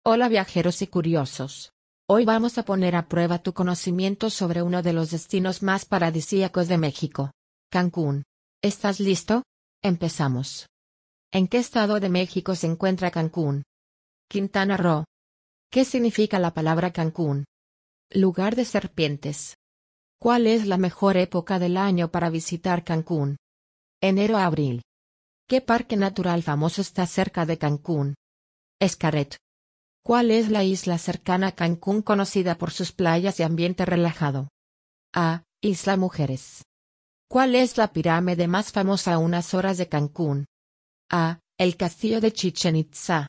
Hola viajeros y curiosos. Hoy vamos a poner a prueba tu conocimiento sobre uno de los destinos más paradisíacos de México, Cancún. ¿Estás listo? Empezamos. ¿En qué estado de México se encuentra Cancún? Quintana Roo. ¿Qué significa la palabra Cancún? Lugar de serpientes. ¿Cuál es la mejor época del año para visitar Cancún? Enero a abril. ¿Qué parque natural famoso está cerca de Cancún? Xcaret. ¿Cuál es la isla cercana a Cancún conocida por sus playas y ambiente relajado? A. Isla Mujeres. ¿Cuál es la pirámide más famosa a unas horas de Cancún? A. El Castillo de Chichén Itzá.